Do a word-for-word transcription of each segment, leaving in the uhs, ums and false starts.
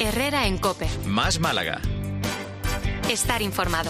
Herrera en COPE. Más Málaga. Estar informado.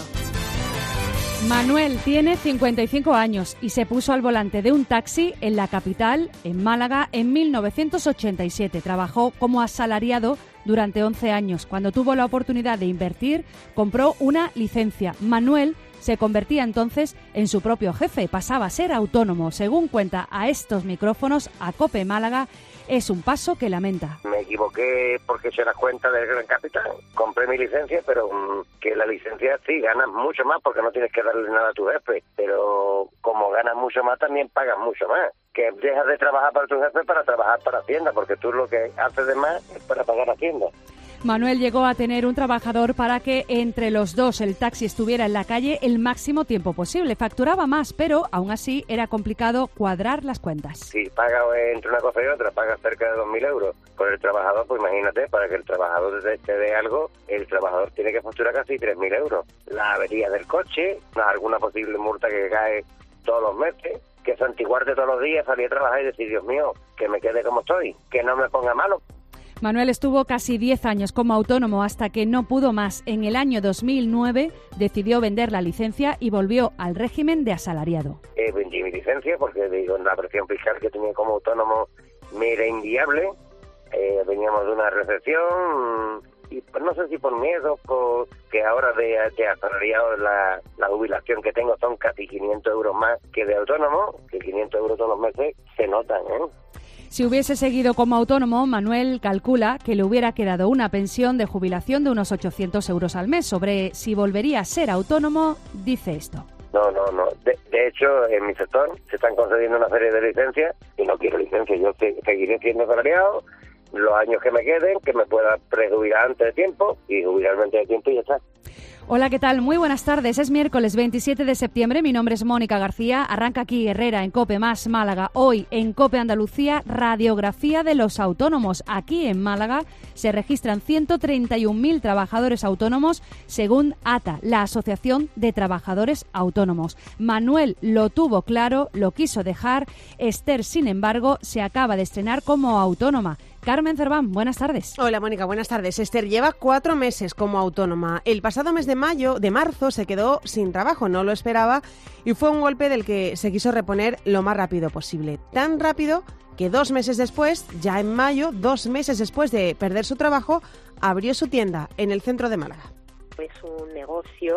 Manuel tiene cincuenta y cinco años y se puso al volante de un taxi en la capital, en Málaga, en mil novecientos ochenta y siete. Trabajó como asalariado durante once años. Cuando tuvo la oportunidad de invertir, compró una licencia. Manuel se convertía entonces en su propio jefe, pasaba a ser autónomo. Según cuenta a estos micrófonos, a COPE Málaga, es un paso que lamenta. Me equivoqué porque se da cuenta del gran capital. Compré mi licencia, pero mmm, que la licencia sí, ganas mucho más porque no tienes que darle nada a tu jefe. Pero como ganas mucho más, también pagas mucho más. Que dejas de trabajar para tu jefe para trabajar para Hacienda, porque tú lo que haces de más es para pagar Hacienda. Manuel llegó a tener un trabajador para que entre los dos el taxi estuviera en la calle el máximo tiempo posible. Facturaba más, pero aún así era complicado cuadrar las cuentas. Si pagas entre una cosa y otra, pagas cerca de dos mil euros por el trabajador, pues imagínate, para que el trabajador te dé algo, el trabajador tiene que facturar casi tres mil euros. La avería del coche, alguna posible multa que cae todos los meses, que santiguarte todos los días, salir a trabajar y decir, Dios mío, que me quede como estoy, que no me ponga malo. Vendí estuvo casi diez años como autónomo hasta que no pudo más. En el año dos mil nueve decidió vender la licencia y volvió al régimen de asalariado. Eh, vendí mi licencia porque digo, la presión fiscal que tenía como autónomo me era inviable. Eh, veníamos de una recesión y pues, no sé si por miedo, por que ahora de, de asalariado la, la jubilación que tengo son casi quinientos euros más que de autónomo, que quinientos euros todos los meses se notan, ¿eh? Si hubiese seguido como autónomo, Manuel calcula que le hubiera quedado una pensión de jubilación de unos ochocientos euros al mes. Sobre si volvería a ser autónomo, dice esto. No, no, no. De, de hecho, en mi sector se están concediendo una serie de licencias y no quiero licencia. Yo te, seguiré siendo asalariado los años que me queden, que me pueda prejubilar antes de tiempo y jubilarme antes de tiempo y ya está. Hola, ¿qué tal? Muy buenas tardes. Es miércoles veintisiete de septiembre. Mi nombre es Mónica García. Arranca aquí Herrera en COPE Más Málaga. Hoy en COPE Andalucía, radiografía de los autónomos. Aquí en Málaga se registran ciento treinta y un mil trabajadores autónomos según A T A, la Asociación de Trabajadores Autónomos. Manuel lo tuvo claro, lo quiso dejar. Esther, sin embargo, se acaba de estrenar como autónoma. Carmen Cerván, buenas tardes. Hola, Mónica, buenas tardes. Esther lleva cuatro meses como autónoma. El pasado mes de mayo, de marzo, se quedó sin trabajo, no lo esperaba, y fue un golpe del que se quiso reponer lo más rápido posible. Tan rápido que dos meses después, ya en mayo, dos meses después de perder su trabajo, abrió su tienda en el centro de Málaga. Es un negocio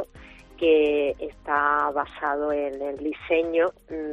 que está basado en el diseño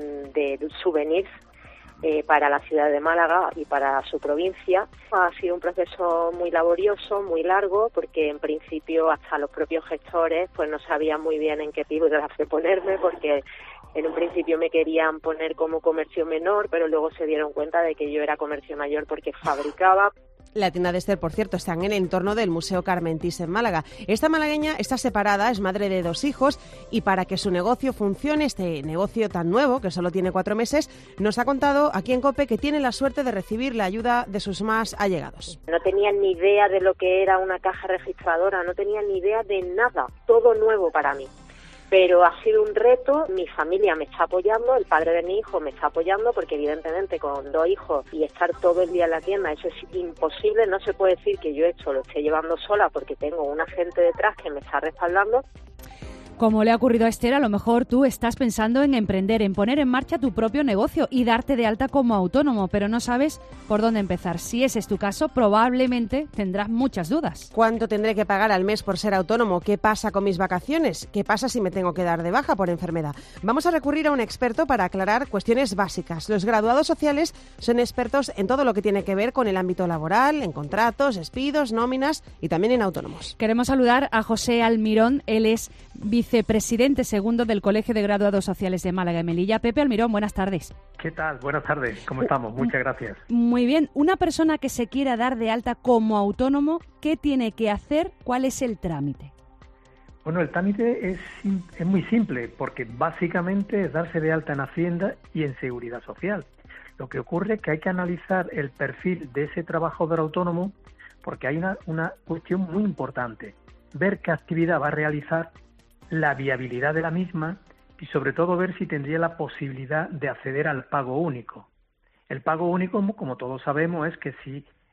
de souvenirs Eh, para la ciudad de Málaga y para su provincia. Ha sido un proceso muy laborioso, muy largo, porque en principio hasta los propios gestores pues no sabían muy bien en qué epígrafe ponerme, porque en un principio me querían poner como comercio menor, pero luego se dieron cuenta de que yo era comercio mayor porque fabricaba. La tienda de Esther, por cierto, está en el entorno del Museo Carmentis en Málaga. Esta malagueña está separada, es madre de dos hijos y para que su negocio funcione, este negocio tan nuevo, que solo tiene cuatro meses, nos ha contado aquí en COPE que tiene la suerte de recibir la ayuda de sus más allegados. No tenían ni idea de lo que era una caja registradora, no tenían ni idea de nada, todo nuevo para mí. Pero ha sido un reto, mi familia me está apoyando, el padre de mi hijo me está apoyando, porque evidentemente con dos hijos y estar todo el día en la tienda, eso es imposible, no se puede decir que yo esto lo esté llevando sola porque tengo una gente detrás que me está respaldando. Como le ha ocurrido a Esther, a lo mejor tú estás pensando en emprender, en poner en marcha tu propio negocio y darte de alta como autónomo, pero no sabes por dónde empezar. Si ese es tu caso, probablemente tendrás muchas dudas. ¿Cuánto tendré que pagar al mes por ser autónomo? ¿Qué pasa con mis vacaciones? ¿Qué pasa si me tengo que dar de baja por enfermedad? Vamos a recurrir a un experto para aclarar cuestiones básicas. Los graduados sociales son expertos en todo lo que tiene que ver con el ámbito laboral, en contratos, despidos, nóminas y también en autónomos. Queremos saludar a José Almirón. Él es vicepresidente segundo del Colegio de Graduados Sociales de Málaga y Melilla. Pepe Almirón, buenas tardes. ¿Qué tal? Buenas tardes. ¿Cómo estamos? Muchas gracias. Muy bien. Una persona que se quiera dar de alta como autónomo, ¿qué tiene que hacer? ¿Cuál es el trámite? Bueno, el trámite es, es muy simple, porque básicamente es darse de alta en Hacienda y en Seguridad Social. Lo que ocurre es que hay que analizar el perfil de ese trabajador autónomo, porque hay una, una cuestión muy importante. Ver qué actividad va a realizar, la viabilidad de la misma y sobre todo ver si tendría la posibilidad de acceder al pago único. El pago único, como todos sabemos, es que si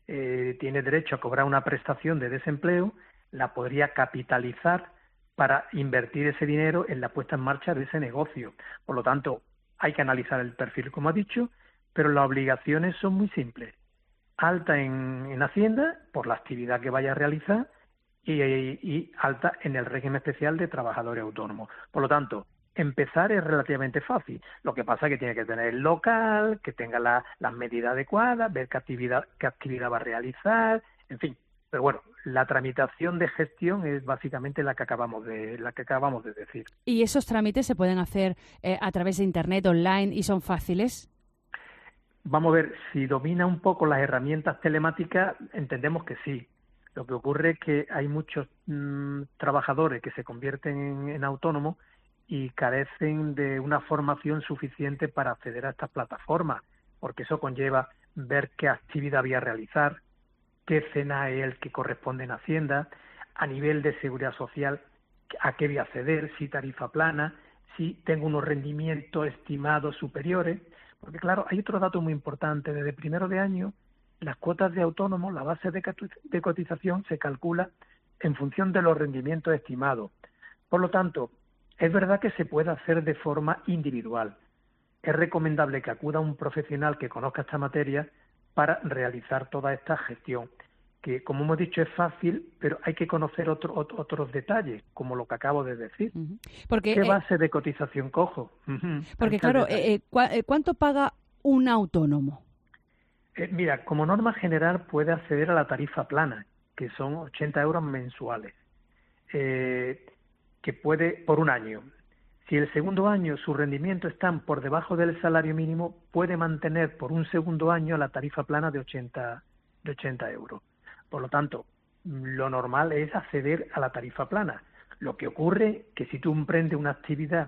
eh, tiene derecho a cobrar una prestación de desempleo, la podría capitalizar para invertir ese dinero en la puesta en marcha de ese negocio. Por lo tanto, hay que analizar el perfil, como ha dicho, pero las obligaciones son muy simples. Alta en, en Hacienda, por la actividad que vaya a realizar, y, y, y alta en el régimen especial de trabajadores autónomos. Por lo tanto, empezar es relativamente fácil. Lo que pasa es que tiene que tener el local, que tenga la, las medidas adecuadas, ver qué actividad, qué actividad va a realizar, en fin. Pero bueno, la tramitación de gestión es básicamente la que acabamos de, la que acabamos de decir. ¿Y esos trámites se pueden hacer eh, a través de Internet, online, y son fáciles? Vamos a ver, si domina un poco las herramientas telemáticas, entendemos que sí. Lo que ocurre es que hay muchos mmm, trabajadores que se convierten en, en autónomos y carecen de una formación suficiente para acceder a estas plataformas, porque eso conlleva ver qué actividad voy a realizar, qué cena es el que corresponde en Hacienda, a nivel de seguridad social, a qué voy a acceder, si tarifa plana, si tengo unos rendimientos estimados superiores, porque claro, hay otro dato muy importante. Desde primero de año, las cuotas de autónomos, la base de cotización se calcula en función de los rendimientos estimados. Por lo tanto, es verdad que se puede hacer de forma individual. Es recomendable que acuda un profesional que conozca esta materia para realizar toda esta gestión, que como hemos dicho es fácil, pero hay que conocer otro, otro, otros detalles, como lo que acabo de decir. Uh-huh. Porque, ¿Qué eh, base de cotización cojo? Uh-huh. Porque claro, eh, eh, ¿cu ¿cuánto paga un autónomo? Eh, mira, como norma general puede acceder a la tarifa plana, que son ochenta euros mensuales, eh, que puede por un año. Si el segundo año sus rendimientos están por debajo del salario mínimo, puede mantener por un segundo año la tarifa plana de ochenta euros. Por lo tanto, lo normal es acceder a la tarifa plana. Lo que ocurre que si tú emprendes una actividad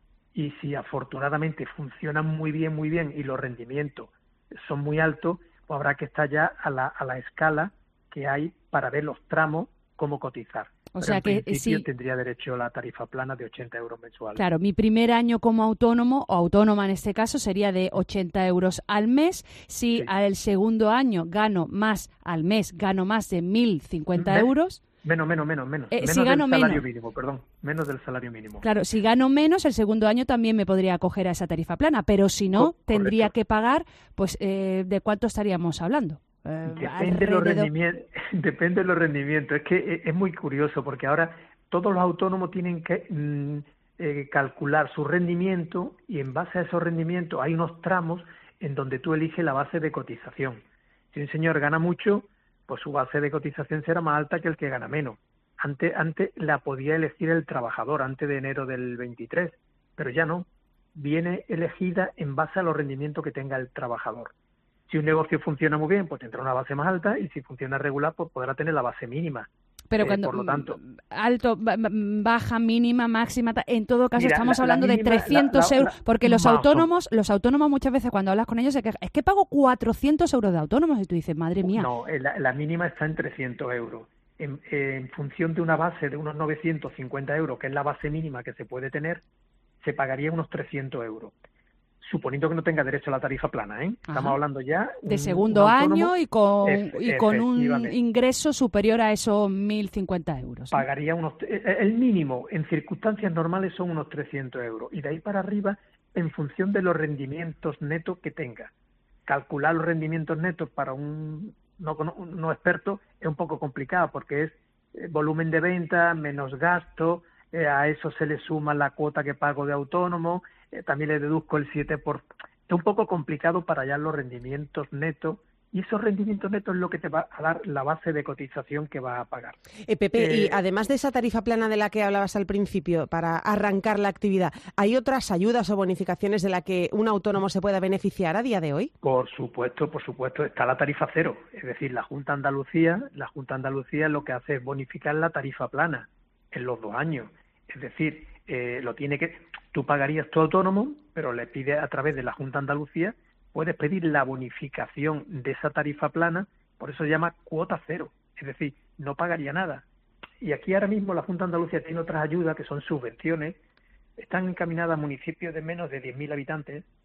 y si afortunadamente funciona muy bien, muy bien y los rendimientos son muy altos, pues habrá que estar ya a la, a la escala que hay para ver los tramos, cómo cotizar. O Pero sea en que principio sí, tendría derecho a la tarifa plana de ochenta euros mensuales. claro, mi primer año como autónomo o autónoma en este caso sería de ochenta euros al mes. Si Sí. al segundo año gano más al mes, gano más de mil cincuenta Me- euros. Menos, menos, menos, menos. Eh, menos si del gano salario menos. mínimo, perdón. Menos del salario mínimo. Claro, si gano menos, el segundo año también me podría acoger a esa tarifa plana, pero si no, Co- tendría correcto. que pagar, pues, eh, ¿de cuánto estaríamos hablando? Eh, Depende de los alrededor- rendimientos. Depende de los rendimientos. Es que es, es muy curioso porque ahora todos los autónomos tienen que mm, eh, calcular su rendimiento y en base a esos rendimientos hay unos tramos en donde tú eliges la base de cotización. Si un señor gana mucho, pues su base de cotización será más alta que el que gana menos. Antes, antes la podía elegir el trabajador, antes de enero del veintitrés, pero ya no. Viene elegida en base a los rendimientos que tenga el trabajador. Si un negocio funciona muy bien, pues tendrá una base más alta, y si funciona regular, pues podrá tener la base mínima. Pero Eh, cuando por lo tanto, alto, ba- ba- baja, mínima, máxima, ta- en todo caso Mira, estamos la- la hablando mínima, de la- trescientos la- euros, la- porque los más o- autónomos, los autónomos muchas veces cuando hablas con ellos se quejan, es que pago cuatrocientos euros de autónomos y tú dices, madre mía. no, eh, la, la mínima está en trescientos euros. En, en función de una base de unos novecientos cincuenta euros, que es la base mínima que se puede tener, se pagaría unos trescientos euros. Suponiendo que no tenga derecho a la tarifa plana, ¿eh? Estamos Ajá. hablando ya De un- segundo un autónomo año y con, efe- y con un efectivamente. ingreso superior a esos mil cincuenta euros. ¿no? Pagaría unos, eh, el mínimo en circunstancias normales son unos trescientos euros, y de ahí para arriba en función de los rendimientos netos que tenga. Calcular los rendimientos netos para un no, cono- un no experto es un poco complicado, porque es eh, volumen de venta menos gasto, eh, a eso se le suma la cuota que pago de autónomo, eh, también le deduzco el siete por ciento. Es un poco complicado para hallar los rendimientos netos, y esos rendimientos netos es lo que te va a dar la base de cotización que va a pagar. Eh, Pepe, y Eh, además de esa tarifa plana de la que hablabas al principio para arrancar la actividad, ¿hay otras ayudas o bonificaciones de la que un autónomo se pueda beneficiar a día de hoy? Por supuesto, por supuesto, está la tarifa cero. Es decir, la Junta de Andalucía, la Junta de Andalucía lo que hace es bonificar la tarifa plana en los dos años. Es decir, eh, lo tiene que, tú pagarías tu autónomo, pero le pides a través de la Junta de Andalucía, puedes pedir la bonificación de esa tarifa plana, por eso se llama cuota cero. Es decir, no pagaría nada. Y aquí ahora mismo la Junta de Andalucía tiene otras ayudas que son subvenciones, están encaminadas a municipios de menos de diez mil habitantes,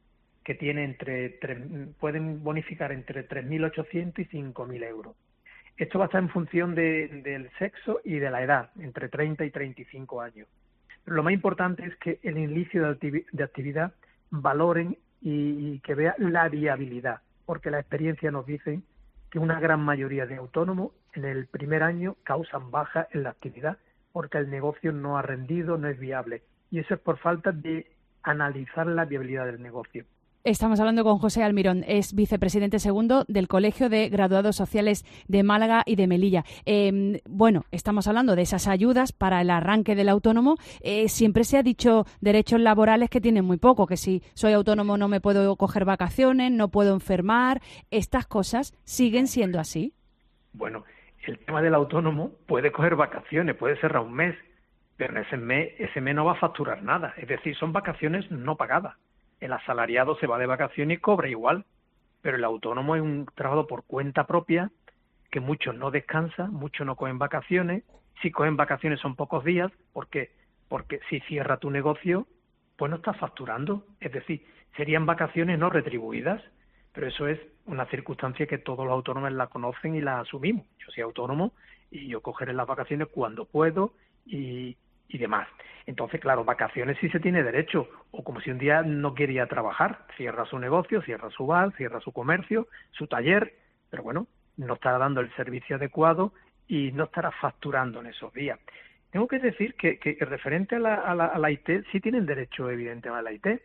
que tiene entre tres, pueden bonificar entre tres mil ochocientos y cinco mil euros. Esto va a estar en función de, del sexo y de la edad, entre treinta y treinta y cinco años. Pero lo más importante es que el inicio de, activi- de actividad valoren y, y que vean la viabilidad, porque la experiencia nos dice que una gran mayoría de autónomos en el primer año causan baja en la actividad porque el negocio no ha rendido, no es viable. Y eso es por falta de analizar la viabilidad del negocio. Estamos hablando con José Almirón, es vicepresidente segundo del Colegio de Graduados Sociales de Málaga y de Melilla. Eh, bueno, estamos hablando de esas ayudas para el arranque del autónomo. Eh, siempre se ha dicho derechos laborales que tienen muy poco, que si soy autónomo no me puedo coger vacaciones, no puedo enfermar. ¿Estas cosas siguen siendo así? Bueno, el tema del autónomo puede coger vacaciones, puede cerrar un mes, pero en ese mes, ese mes no va a facturar nada. Es decir, son vacaciones no pagadas. El asalariado se va de vacaciones y cobra igual, pero el autónomo es un trabajo por cuenta propia, que muchos no descansan, muchos no cogen vacaciones. Si cogen vacaciones son pocos días, ¿por qué? Porque si cierra tu negocio, pues no estás facturando. Es decir, serían vacaciones no retribuidas, pero eso es una circunstancia que todos los autónomos la conocen y la asumimos. Yo soy autónomo y yo cogeré las vacaciones cuando puedo y... y demás. Entonces, claro, vacaciones sí se tiene derecho, o como si un día no quería trabajar, cierra su negocio, cierra su bar, cierra su comercio, su taller, pero bueno, no estará dando el servicio adecuado y no estará facturando en esos días. Tengo que decir que, que referente a la, a, la, a la I T, sí tienen derecho evidentemente a la I T,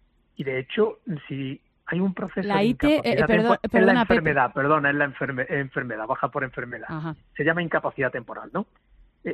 y de hecho, si hay un proceso la de I T, incapacidad eh, perdón, temporal, perdona, es la enfermedad, Pepe. perdona, es la enferme, enfermedad, baja por enfermedad. Ajá. Se llama incapacidad temporal, ¿no? Eh,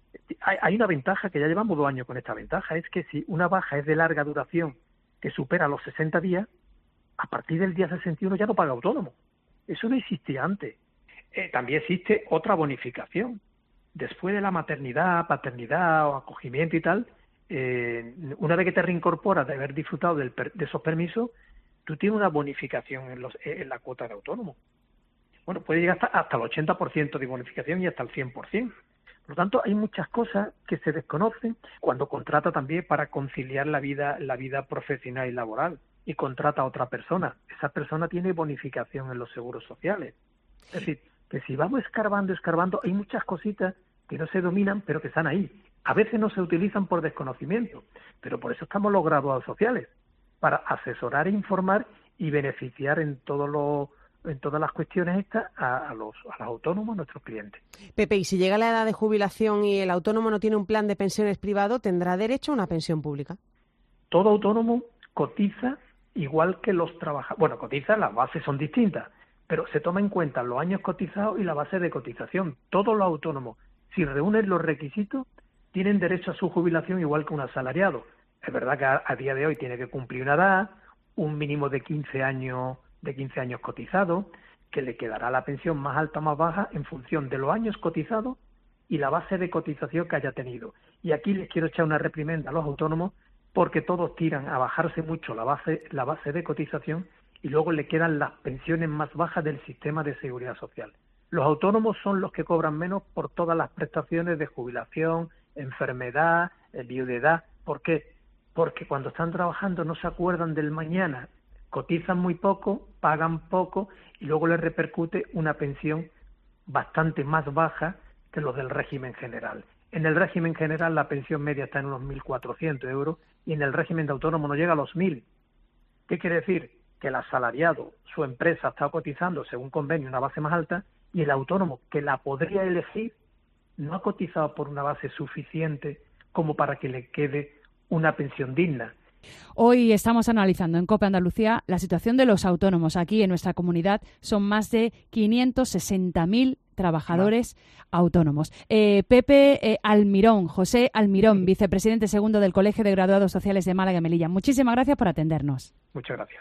Hay una ventaja, que ya llevamos dos años con esta ventaja, es que si una baja es de larga duración que supera los sesenta días, a partir del día sesenta y uno ya no paga autónomo. Eso no existía antes. Eh, también existe otra bonificación. Después de la maternidad, paternidad o acogimiento y tal, eh, una vez que te reincorporas de haber disfrutado del per, de esos permisos, tú tienes una bonificación en, los, en la cuota de autónomo. Bueno, puede llegar hasta, hasta el ochenta por ciento de bonificación y hasta el cien por ciento. Por lo tanto, hay muchas cosas que se desconocen cuando contrata también para conciliar la vida, la vida profesional y laboral y contrata a otra persona. Esa persona tiene bonificación en los seguros sociales. Es decir, que si vamos escarbando, escarbando, hay muchas cositas que no se dominan, pero que están ahí. A veces no se utilizan por desconocimiento, pero por eso estamos los graduados sociales, para asesorar e informar y beneficiar en todos los en todas las cuestiones estas a, a, los, a los autónomos, a nuestros clientes. Pepe, y si llega la edad de jubilación y el autónomo no tiene un plan de pensiones privado, ¿tendrá derecho a una pensión pública? Todo autónomo cotiza igual que los trabajadores. Bueno, cotiza, las bases son distintas, pero se toma en cuenta los años cotizados y la base de cotización. Todos los autónomos, si reúnen los requisitos, tienen derecho a su jubilación igual que un asalariado. Es verdad que a, a día de hoy tiene que cumplir una edad, un mínimo de quince años de quince años cotizados, que le quedará la pensión más alta o más baja en función de los años cotizados y la base de cotización que haya tenido. Y aquí les quiero echar una reprimenda a los autónomos porque todos tiran a bajarse mucho la base, la base de cotización y luego le quedan las pensiones más bajas del sistema de seguridad social. Los autónomos son los que cobran menos por todas las prestaciones de jubilación, enfermedad, viudedad. ¿Por qué? Porque cuando están trabajando no se acuerdan del mañana, cotizan muy poco, pagan poco y luego les repercute una pensión bastante más baja que los del régimen general. En el régimen general la pensión media está en unos mil cuatrocientos euros y en el régimen de autónomo no llega a los mil. ¿Qué quiere decir? Que el asalariado, su empresa está cotizando según convenio una base más alta y el autónomo, que la podría elegir, no ha cotizado por una base suficiente como para que le quede una pensión digna. Hoy estamos analizando en COPE Andalucía la situación de los autónomos. Aquí en nuestra comunidad son más de quinientos sesenta mil trabajadores autónomos. Eh, Pepe eh, Almirón, José Almirón, vicepresidente segundo del Colegio de Graduados Sociales de Málaga y Melilla. Muchísimas gracias por atendernos. Muchas gracias.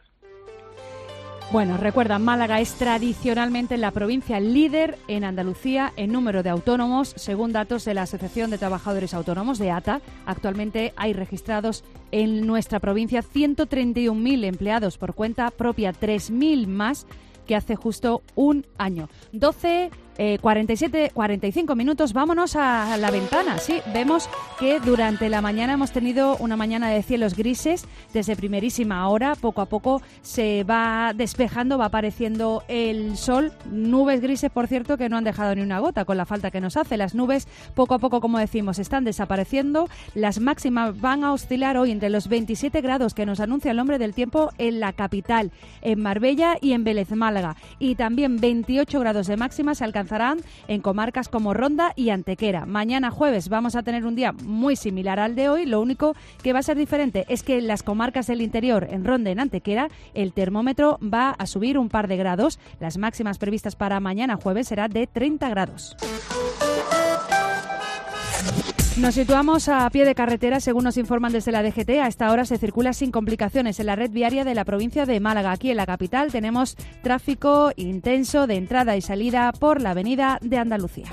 Bueno, recuerda, Málaga es tradicionalmente la provincia líder en Andalucía en número de autónomos, según datos de la Asociación de Trabajadores Autónomos de A T A. Actualmente hay registrados en nuestra provincia ciento treinta y un mil empleados por cuenta propia, tres mil más que hace justo un año. doce eh, cuarenta y siete, cuarenta y cinco minutos. Vámonos a la ventana. Sí, vemos que durante la mañana hemos tenido una mañana de cielos grises. Desde primerísima hora, poco a poco se va despejando, va apareciendo el sol. Nubes grises, por cierto, que no han dejado ni una gota con la falta que nos hace. Las nubes, poco a poco, como decimos, están desapareciendo. Las máximas van a oscilar hoy entre los veintisiete grados que nos anuncia el hombre del tiempo en la capital, en Marbella y en Vélez Málaga. Y también veintiocho grados de máxima se alcanzarán en comarcas como Ronda y Antequera. Mañana jueves vamos a tener un día muy similar al de hoy. Lo único que va a ser diferente es que en las comarcas del interior, en Ronda y en Antequera, el termómetro va a subir un par de grados. Las máximas previstas para mañana jueves será de treinta grados. Nos situamos a pie de carretera, según nos informan desde la D G T. A esta hora se circula sin complicaciones en la red viaria de la provincia de Málaga. Aquí en la capital tenemos tráfico intenso de entrada y salida por la avenida de Andalucía.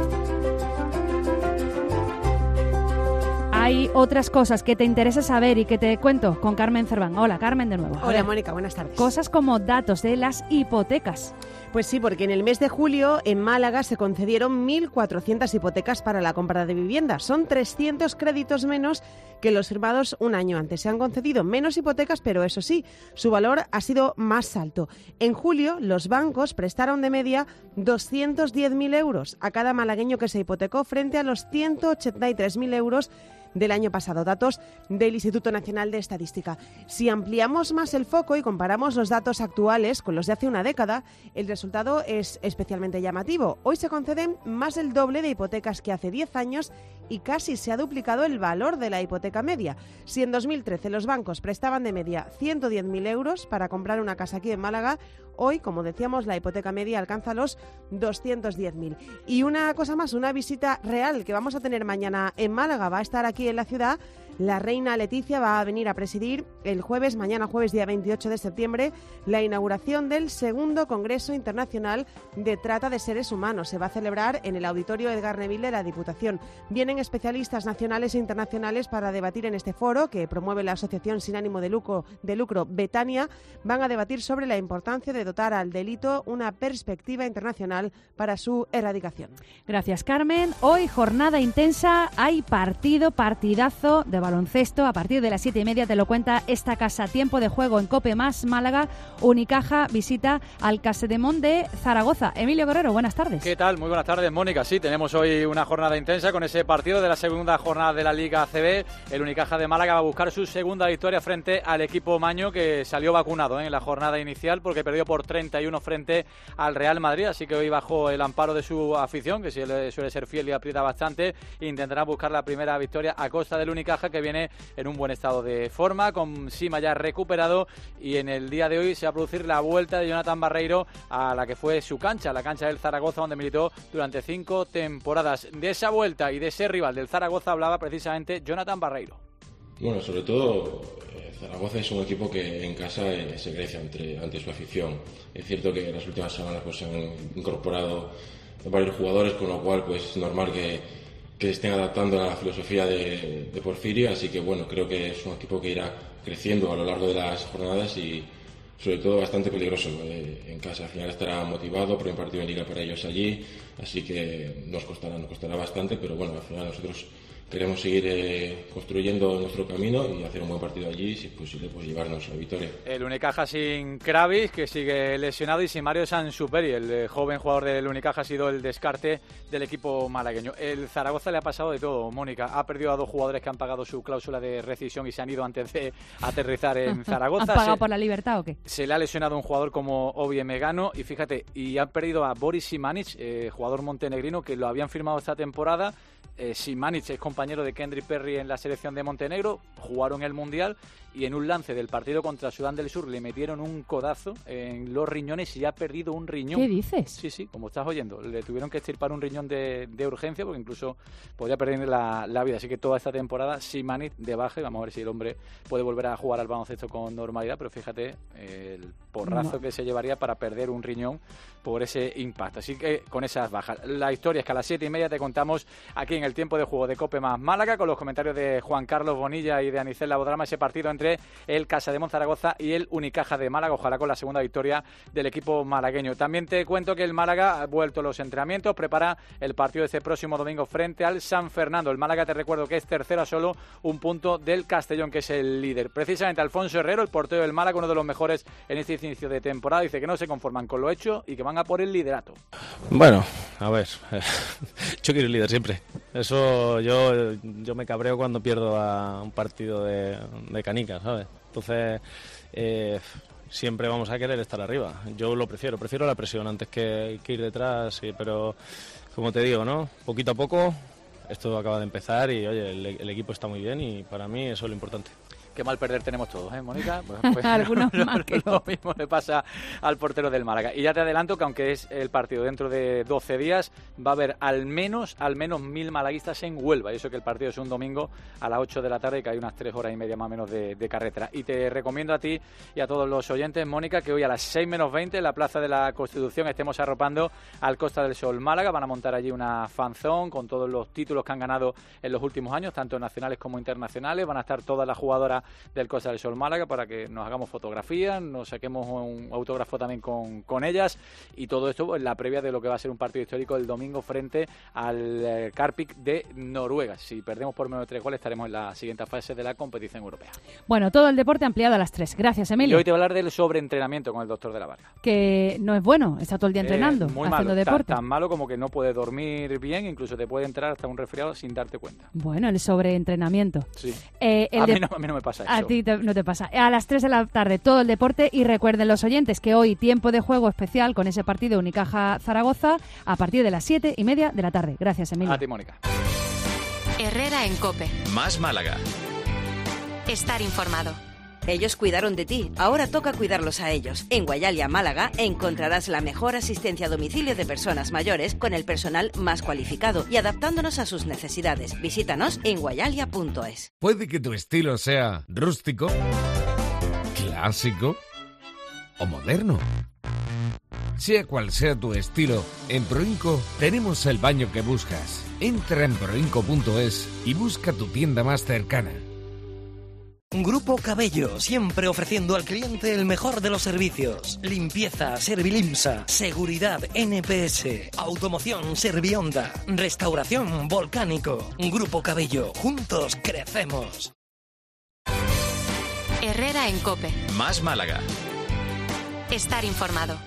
Hay otras cosas que te interesa saber y que te cuento con Carmen Cerván. Hola, Carmen, de nuevo. Hola, Mónica, buenas tardes. Cosas como datos de las hipotecas. Pues sí, porque en el mes de julio en Málaga se concedieron mil cuatrocientas hipotecas para la compra de vivienda. Son trescientos créditos menos que los firmados un año antes. Se han concedido menos hipotecas, pero eso sí, su valor ha sido más alto. En julio, los bancos prestaron de media doscientos diez mil euros a cada malagueño que se hipotecó frente a los ciento ochenta y tres mil euros del año pasado, datos del Instituto Nacional de Estadística. Si ampliamos más el foco y comparamos los datos actuales con los de hace una década, el resultado es especialmente llamativo. Hoy se conceden más del doble de hipotecas que hace diez años y casi se ha duplicado el valor de la hipoteca media. Si en dos mil trece los bancos prestaban de media ciento diez mil euros para comprar una casa aquí en Málaga, hoy, como decíamos, la hipoteca media alcanza los doscientos diez mil. Y una cosa más, una visita real que vamos a tener mañana en Málaga. Va a estar aquí en la ciudad la reina Leticia, va a venir a presidir el jueves, mañana jueves día veintiocho de septiembre, la inauguración del segundo Congreso Internacional de Trata de Seres Humanos. Se va a celebrar en el Auditorio Edgar Neville de la Diputación. Vienen especialistas nacionales e internacionales para debatir en este foro que promueve la Asociación Sin Ánimo de Lucro, de lucro Betania. Van a debatir sobre la importancia de dotar al delito una perspectiva internacional para su erradicación. Gracias, Carmen. Hoy jornada intensa, hay partido, partidazo de baloncesto. A partir de las siete y media te lo cuenta esta casa. Tiempo de juego en Cope Más Málaga. Unicaja visita al Casedemont de Zaragoza. Emilio Guerrero, buenas tardes. ¿Qué tal? Muy buenas tardes, Mónica. Sí, tenemos hoy una jornada intensa con ese partido de la segunda jornada de la Liga A C B. El Unicaja de Málaga va a buscar su segunda victoria frente al equipo maño, que salió vacunado ¿eh? en la jornada inicial porque perdió por treinta y uno frente al Real Madrid. Así que hoy, bajo el amparo de su afición, que suele ser fiel y aprieta bastante, intentará buscar la primera victoria a costa del Unicaja, que viene en un buen estado de forma, con Sima ya recuperado, y en el día de hoy se va a producir la vuelta de Jonathan Barreiro a la que fue su cancha, la cancha del Zaragoza, donde militó durante cinco temporadas. De esa vuelta y de ese rival del Zaragoza hablaba precisamente Jonathan Barreiro. Bueno, sobre todo eh, Zaragoza es un equipo que en casa eh, se crece ante, ante su afición. Es cierto que en las últimas semanas pues, se han incorporado varios jugadores, con lo cual pues es normal que que estén adaptando a la filosofía de, de Porfirio, así que bueno, creo que es un equipo que irá creciendo a lo largo de las jornadas y sobre todo bastante peligroso eh, en casa. Al final estará motivado, primer partido en Liga para ellos allí, así que nos costará, nos costará bastante, pero bueno, al final nosotros queremos seguir eh, construyendo nuestro camino y hacer un buen partido allí y, si es posible, pues llevarnos la victoria. El Unicaja sin Kravis, que sigue lesionado, y sin Mario Sansuperi, el eh, joven jugador del Unicaja, ha sido el descarte del equipo malagueño. El Zaragoza le ha pasado de todo, Mónica. Ha perdido a dos jugadores que han pagado su cláusula de rescisión y se han ido antes de aterrizar en Zaragoza. ¿Han pagado se, por la libertad o qué? Se le ha lesionado un jugador como Obi Megano y fíjate, y han perdido a Boris Simanic, eh, jugador montenegrino, que lo habían firmado esta temporada. Eh, Simanic es compañero de Kendrick Perry en la selección de Montenegro, jugaron el Mundial y en un lance del partido contra Sudán del Sur le metieron un codazo en los riñones y ha perdido un riñón. ¿Qué dices? Sí, sí, como estás oyendo, le tuvieron que extirpar un riñón de, de urgencia porque incluso podía perder la, la vida, así que toda esta temporada Simanic de baja y vamos a ver si el hombre puede volver a jugar al baloncesto con normalidad, pero fíjate eh, el porrazo no. que se llevaría para perder un riñón por ese impacto, así que con esas bajas. La historia es que a las siete y media te contamos aquí en el tiempo de juego de Cope Más Málaga, con los comentarios de Juan Carlos Bonilla y de Anicel Labodrama, ese partido entre el Casademón Zaragoza y el Unicaja de Málaga, ojalá con la segunda victoria del equipo malagueño. También te cuento que el Málaga ha vuelto a los entrenamientos, prepara el partido de este próximo domingo frente al San Fernando. El Málaga, te recuerdo que es tercero a solo un punto del Castellón, que es el líder. Precisamente Alfonso Herrero, el portero del Málaga, uno de los mejores en este inicio de temporada, dice que no se conforman con lo hecho y que van a por el liderato. Bueno, a ver, yo quiero ir líder siempre. Eso yo, yo me cabreo cuando pierdo a un partido de, de canicas, ¿sabes? Entonces, eh, siempre vamos a querer estar arriba. Yo lo prefiero, prefiero la presión antes que, que ir detrás, sí, pero como te digo, ¿no? Poquito a poco, esto acaba de empezar y, oye, el, el equipo está muy bien y para mí eso es lo importante. Qué mal perder tenemos todos, ¿eh, Mónica? Pues, pues, Algunos lo, más lo, que lo mismo le pasa al portero del Málaga. Y ya te adelanto que aunque es el partido dentro de doce días, va a haber al menos al menos mil malaguistas en Huelva. Y eso que el partido es un domingo a las ocho de la tarde y que hay unas tres horas y media más o menos de, de carretera. Y te recomiendo a ti y a todos los oyentes, Mónica, que hoy a las seis menos veinte en la Plaza de la Constitución estemos arropando al Costa del Sol Málaga. Van a montar allí una fanzón con todos los títulos que han ganado en los últimos años, tanto nacionales como internacionales. Van a estar todas las jugadoras del Costa del Sol Málaga para que nos hagamos fotografías, nos saquemos un autógrafo también con, con ellas, y todo esto en la previa de lo que va a ser un partido histórico el domingo frente al eh, Karpik de Noruega. Si perdemos por menos de tres goles estaremos en la siguiente fase de la competición europea. Bueno, todo el deporte ampliado a las tres. Gracias, Emilio. Y hoy te voy a hablar del sobreentrenamiento con el doctor de la Varga. Que no es bueno, está todo el día entrenando, eh, muy haciendo malo, deporte. Tan, tan malo como que no puedes dormir bien, incluso te puede entrar hasta un resfriado sin darte cuenta. Bueno, el sobreentrenamiento. Sí. Eh, el a, mí de... no, a mí no me pasa eso. A ti te, no te pasa. A las tres de la tarde todo el deporte, y recuerden los oyentes que hoy tiempo de juego especial con ese partido Unicaja-Zaragoza a partir de las siete y media de la tarde. Gracias, Emilio. A ti, Mónica. Herrera en COPE. Más Málaga. Estar informado. Ellos cuidaron de ti, ahora toca cuidarlos a ellos. En Guayalia, Málaga, encontrarás la mejor asistencia a domicilio de personas mayores con el personal más cualificado y adaptándonos a sus necesidades. Visítanos en guayalia punto es. Puede que tu estilo sea rústico, clásico o moderno. Sea cual sea tu estilo, en Proinco tenemos el baño que buscas. Entra en proinco punto es y busca tu tienda más cercana. Grupo Cabello, siempre ofreciendo al cliente el mejor de los servicios. Limpieza, Servilimsa. Seguridad, N P S. Automoción, Servionda. Restauración, Volcánico. Grupo Cabello, juntos crecemos. Herrera en COPE. Más Málaga. Estar informado.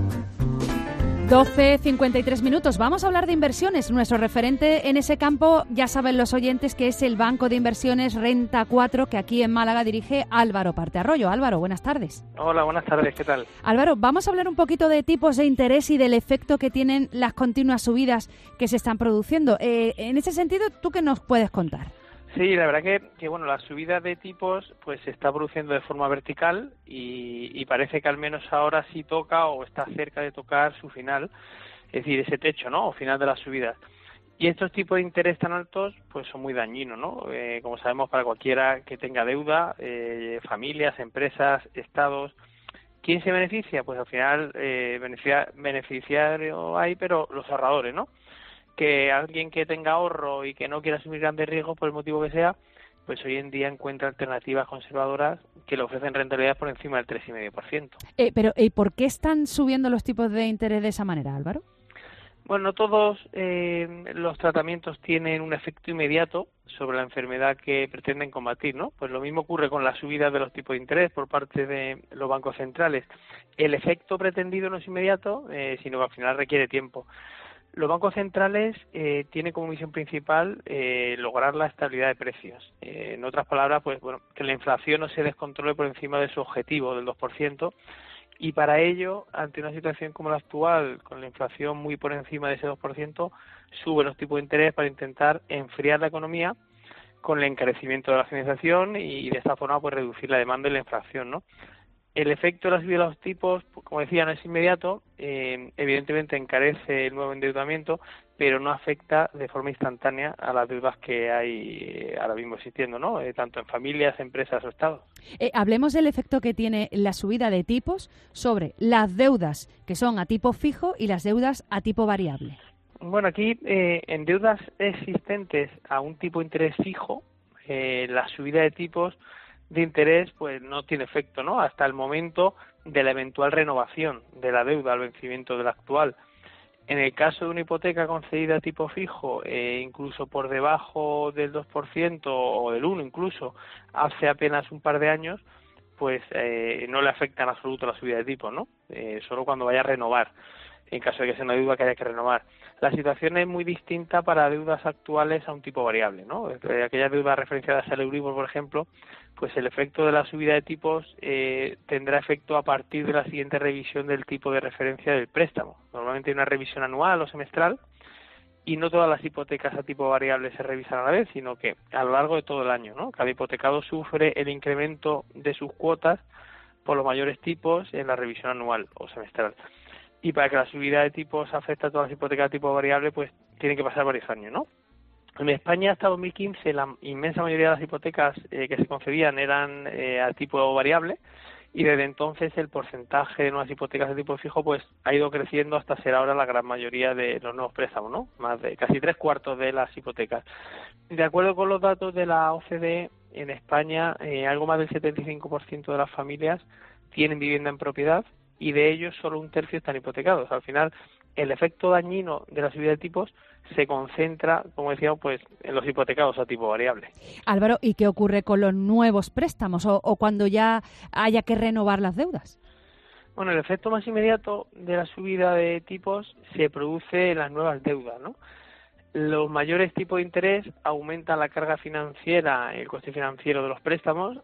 doce cincuenta y tres minutos. Vamos a hablar de inversiones. Nuestro referente en ese campo, ya saben los oyentes, que es el Banco de Inversiones Renta cuatro, que aquí en Málaga dirige Álvaro Partearroyo. Álvaro, buenas tardes. Hola, buenas tardes, ¿qué tal? Álvaro, vamos a hablar un poquito de tipos de interés y del efecto que tienen las continuas subidas que se están produciendo. Eh, en ese sentido, ¿tú qué nos puedes contar? Sí, la verdad que, que bueno, la subida de tipos pues se está produciendo de forma vertical y, y parece que al menos ahora sí toca o está cerca de tocar su final, es decir, ese techo, ¿no?, o final de las subidas. Y estos tipos de interés tan altos pues son muy dañinos, ¿no? Eh, como sabemos, para cualquiera que tenga deuda, eh, familias, empresas, estados. ¿Quién se beneficia? Pues al final eh, beneficia, beneficiario hay, pero los ahorradores, ¿no? Que alguien que tenga ahorro y que no quiera asumir grandes riesgos por el motivo que sea, pues hoy en día encuentra alternativas conservadoras que le ofrecen rentabilidad por encima del tres coma cinco por ciento. Eh, pero ¿y por qué están subiendo los tipos de interés de esa manera, Álvaro? Bueno, no todos eh, los tratamientos tienen un efecto inmediato sobre la enfermedad que pretenden combatir, ¿no? Pues lo mismo ocurre con la subida de los tipos de interés por parte de los bancos centrales. El efecto pretendido no es inmediato, eh, sino que al final requiere tiempo. Los bancos centrales eh, tienen como misión principal eh, lograr la estabilidad de precios. Eh, en otras palabras, pues bueno, que la inflación no se descontrole por encima de su objetivo del dos por ciento, y para ello, ante una situación como la actual, con la inflación muy por encima de ese dos por ciento, sube los tipos de interés para intentar enfriar la economía con el encarecimiento de la financiación y de esta forma pues reducir la demanda y la inflación, ¿no? El efecto de la subida de los tipos, como decía, no es inmediato, eh, evidentemente encarece el nuevo endeudamiento, pero no afecta de forma instantánea a las deudas que hay eh, ahora mismo existiendo, ¿no? Eh, tanto en familias, empresas o estados. Eh, hablemos del efecto que tiene la subida de tipos sobre las deudas que son a tipo fijo y las deudas a tipo variable. Bueno, aquí eh, en deudas existentes a un tipo de interés fijo, eh, la subida de tipos de interés pues no tiene efecto, ¿no? Hasta el momento de la eventual renovación de la deuda al vencimiento de la actual. En el caso de una hipoteca concedida a tipo fijo, eh, incluso por debajo del dos por ciento o del uno por ciento incluso, hace apenas un par de años, pues eh, no le afecta en absoluto la subida de tipos, ¿no? Eh, solo cuando vaya a renovar, en caso de que sea una deuda que haya que renovar. La situación es muy distinta para deudas actuales a un tipo variable, ¿no? Eh, aquellas deudas referenciadas al Euribor, por ejemplo, pues el efecto de la subida de tipos eh, tendrá efecto a partir de la siguiente revisión del tipo de referencia del préstamo. Normalmente hay una revisión anual o semestral y no todas las hipotecas a tipo variable se revisan a la vez, sino que a lo largo de todo el año, ¿no? Cada hipotecado sufre el incremento de sus cuotas por los mayores tipos en la revisión anual o semestral. Y para que la subida de tipos afecte a todas las hipotecas de tipo variable, pues tiene que pasar varios años, ¿no? En España hasta dos mil quince la inmensa mayoría de las hipotecas eh, que se concedían eran eh, a tipo variable y desde entonces el porcentaje de nuevas hipotecas de tipo fijo pues ha ido creciendo hasta ser ahora la gran mayoría de los nuevos préstamos, ¿no? Más de casi tres cuartos de las hipotecas. De acuerdo con los datos de la O C D E, en España eh, algo más del setenta y cinco por ciento de las familias tienen vivienda en propiedad y de ellos solo un tercio están hipotecados. Al final, el efecto dañino de la subida de tipos se concentra, como decíamos, pues en los hipotecados a tipo variable. Álvaro, ¿y qué ocurre con los nuevos préstamos o, o cuando ya haya que renovar las deudas? Bueno, el efecto más inmediato de la subida de tipos se produce en las nuevas deudas, ¿no? Los mayores tipos de interés aumentan la carga financiera, el coste financiero de los préstamos,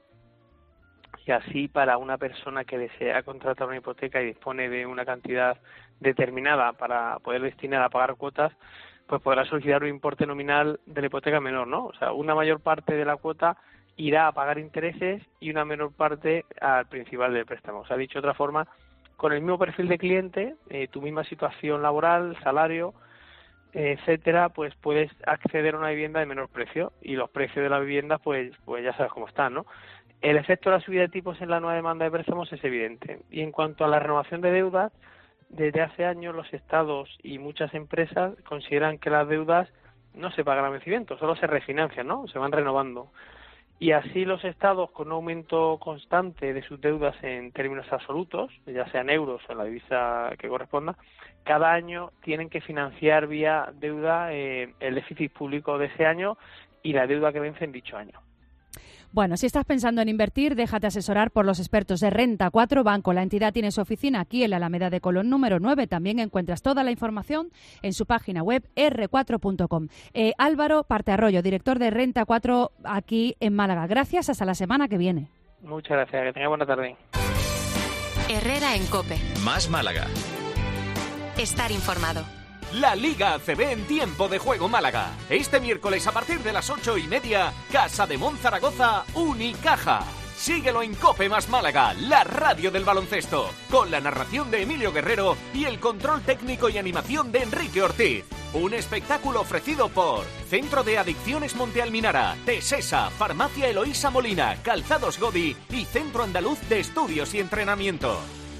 y así para una persona que desea contratar una hipoteca y dispone de una cantidad determinada para poder destinar a pagar cuotas, pues podrá solicitar un importe nominal de la hipoteca menor, ¿no? O sea, una mayor parte de la cuota irá a pagar intereses y una menor parte al principal del préstamo. O sea, dicho de otra forma, con el mismo perfil de cliente, eh, tu misma situación laboral, salario, eh, etcétera, pues puedes acceder a una vivienda de menor precio y los precios de la vivienda, pues, pues ya sabes cómo están, ¿no? El efecto de la subida de tipos en la nueva demanda de préstamos es evidente. Y en cuanto a la renovación de deudas, desde hace años los estados y muchas empresas consideran que las deudas no se pagan a vencimiento, solo se refinancian, ¿no? Se van renovando. Y así los estados, con un aumento constante de sus deudas en términos absolutos, ya sean euros o en la divisa que corresponda, cada año tienen que financiar vía deuda eh, el déficit público de ese año y la deuda que vence en dicho año. Bueno, si estás pensando en invertir, déjate asesorar por los expertos de Renta cuatro Banco. La entidad tiene su oficina aquí en la Alameda de Colón número nueve. También encuentras toda la información en su página web erre cuatro punto com. Eh, Álvaro Partearroyo, director de Renta cuatro aquí en Málaga. Gracias, hasta la semana que viene. Muchas gracias, que tenga buena tarde. Herrera en COPE. Más Málaga. Estar informado. La Liga A C B en tiempo de juego Málaga. Este miércoles a partir de las ocho y media, Casa de Monzaragoza, Unicaja. Síguelo en COPE más Málaga, la radio del baloncesto, con la narración de Emilio Guerrero y el control técnico y animación de Enrique Ortiz. Un espectáculo ofrecido por Centro de Adicciones Monte Alminara, Tesesa, Farmacia Eloísa Molina, Calzados Godi y Centro Andaluz de Estudios y Entrenamiento.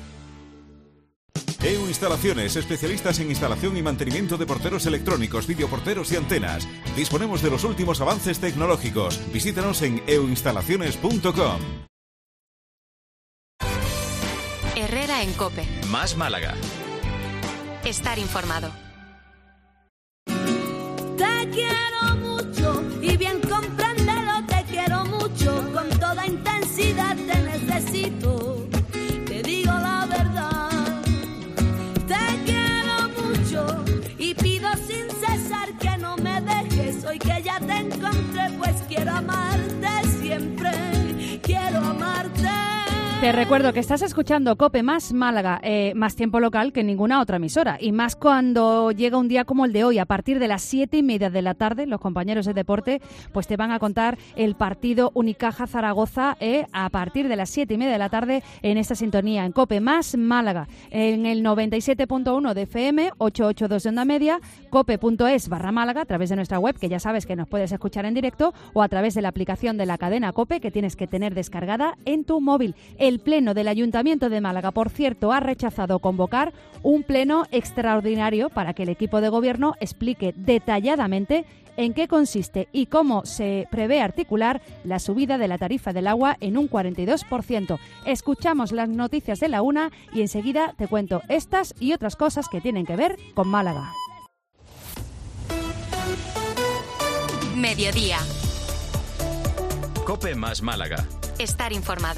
E U Instalaciones, especialistas en instalación y mantenimiento de porteros electrónicos, videoporteros y antenas. Disponemos de los últimos avances tecnológicos. Visítanos en e u instalaciones punto com. Herrera en COPE. Más Málaga. Estar informado. Te quiero mucho y bien compréndelo, te quiero mucho, con toda intensidad te necesito, te digo la verdad. Y pido sin cesar que no me dejes, hoy que ya te encontré, pues quiero amarte siempre, quiero amarte. Te recuerdo que estás escuchando COPE más Málaga, eh, más tiempo local que ninguna otra emisora. Y más cuando llega un día como el de hoy, a partir de las siete y media de la tarde, los compañeros de deporte pues te van a contar el partido Unicaja Zaragoza eh, a partir de las siete y media de la tarde en esta sintonía, en COPE más Málaga, en el noventa y siete punto uno de F M, ochocientos ochenta y dos de onda media, cope punto es barra Málaga, a través de nuestra web, que ya sabes que nos puedes escuchar en directo, o a través de la aplicación de la cadena COPE que tienes que tener descargada en tu móvil. El El Pleno del Ayuntamiento de Málaga, por cierto, ha rechazado convocar un pleno extraordinario para que el equipo de gobierno explique detalladamente en qué consiste y cómo se prevé articular la subida de la tarifa del agua en un cuarenta y dos por ciento. Escuchamos las noticias de la una y enseguida te cuento estas y otras cosas que tienen que ver con Málaga. Mediodía. COPE más Málaga. Estar informado.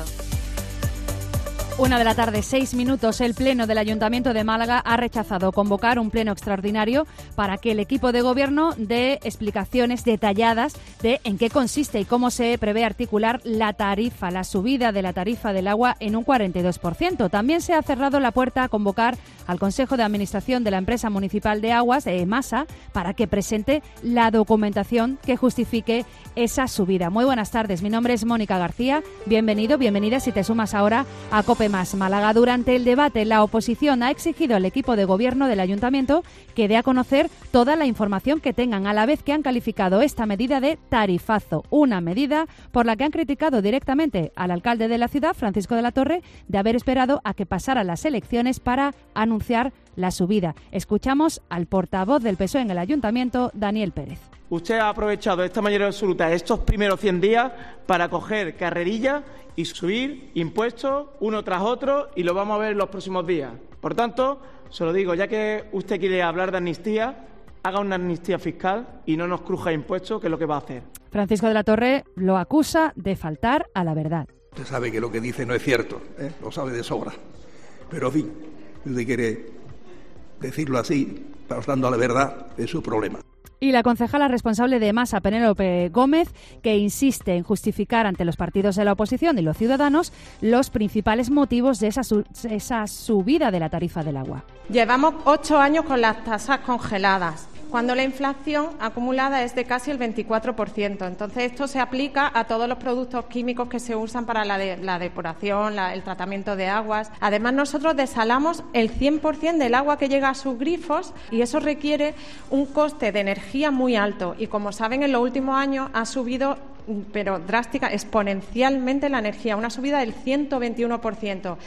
Una de la tarde, seis minutos. El Pleno del Ayuntamiento de Málaga ha rechazado convocar un pleno extraordinario para que el equipo de gobierno dé explicaciones detalladas de en qué consiste y cómo se prevé articular la tarifa, la subida de la tarifa del agua en un cuarenta y dos por ciento. También se ha cerrado la puerta a convocar al Consejo de Administración de la Empresa Municipal de Aguas, de EMASA, para que presente la documentación que justifique esa subida. Muy buenas tardes, mi nombre es Mónica García. Bienvenido, bienvenida si te sumas ahora a COPE más Málaga. Durante el debate, la oposición ha exigido al equipo de gobierno del Ayuntamiento que dé a conocer toda la información que tengan, a la vez que han calificado esta medida de tarifazo, una medida por la que han criticado directamente al alcalde de la ciudad, Francisco de la Torre, de haber esperado a que pasaran las elecciones para anunciar la subida. Escuchamos al portavoz del P S O E en el Ayuntamiento, Daniel Pérez. Usted ha aprovechado esta mayoría absoluta estos primeros cien días para coger carrerilla y subir impuestos uno tras otro, y lo vamos a ver en los próximos días. Por tanto, se lo digo, ya que usted quiere hablar de amnistía, haga una amnistía fiscal y no nos cruja impuestos, que es lo que va a hacer. Francisco de la Torre lo acusa de faltar a la verdad. Usted sabe que lo que dice no es cierto, ¿eh? Lo sabe de sobra. Pero, en fin, si usted quiere decirlo así, faltando a la verdad, es su problema. Y la concejala responsable de EMASA, Penélope Gómez, que insiste en justificar ante los partidos de la oposición y los ciudadanos los principales motivos de esa, su- esa subida de la tarifa del agua. Llevamos ocho años con las tasas congeladas, cuando la inflación acumulada es de casi el veinticuatro por ciento. Entonces, esto se aplica a todos los productos químicos que se usan para la, de, la depuración, la, el tratamiento de aguas. Además, nosotros desalamos el cien por ciento del agua que llega a sus grifos, y eso requiere un coste de energía muy alto. Y como saben, en los últimos años ha subido, pero drástica, exponencialmente la energía, una subida del ciento veintiuno por ciento.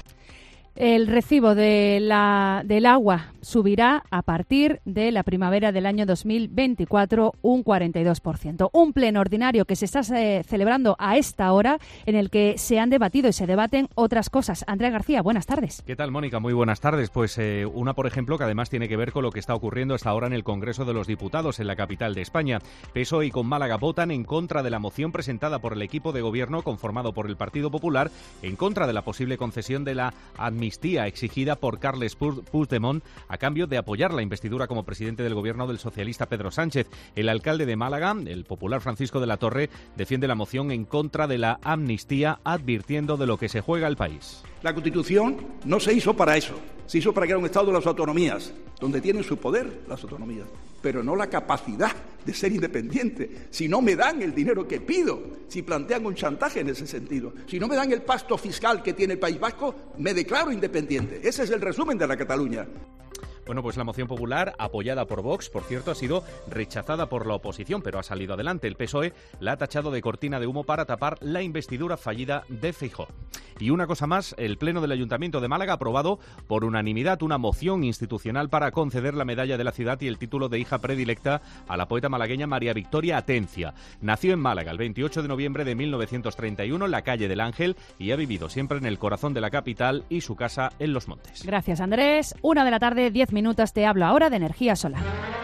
El recibo de la, del agua subirá a partir de la primavera del año dos mil veinticuatro un cuarenta y dos por ciento. Un pleno ordinario que se está eh, celebrando a esta hora, en el que se han debatido y se debaten otras cosas. Andrea García, buenas tardes. ¿Qué tal, Mónica? Muy buenas tardes. Pues eh, una, por ejemplo, que además tiene que ver con lo que está ocurriendo hasta ahora en el Congreso de los Diputados en la capital de España. P S O E y Con Málaga votan en contra de la moción presentada por el equipo de gobierno conformado por el Partido Popular en contra de la posible concesión de la amnistía exigida por Carles Puigdemont a cambio de apoyar la investidura como presidente del gobierno del socialista Pedro Sánchez. El alcalde de Málaga, el popular Francisco de la Torre, defiende la moción en contra de la amnistía, advirtiendo de lo que se juega el país. La Constitución no se hizo para eso, se hizo para crear un Estado de las autonomías, donde tienen su poder las autonomías, pero no la capacidad de ser independiente. Si no me dan el dinero que pido, si plantean un chantaje en ese sentido, si no me dan el pacto fiscal que tiene el País Vasco, me declaro independiente. Ese es el resumen de la Cataluña. Bueno, pues la moción popular, apoyada por Vox, por cierto, ha sido rechazada por la oposición, pero ha salido adelante. El P S O E la ha tachado de cortina de humo para tapar la investidura fallida de Feijóo. Y una cosa más, el Pleno del Ayuntamiento de Málaga ha aprobado por unanimidad una moción institucional para conceder la medalla de la ciudad y el título de hija predilecta a la poeta malagueña María Victoria Atencia. Nació en Málaga el veintiocho de noviembre de mil novecientos treinta y uno en la calle del Ángel y ha vivido siempre en el corazón de la capital y su casa en Los Montes. Gracias, Andrés. Una de la tarde, diez minutos. Te hablo ahora de energía solar.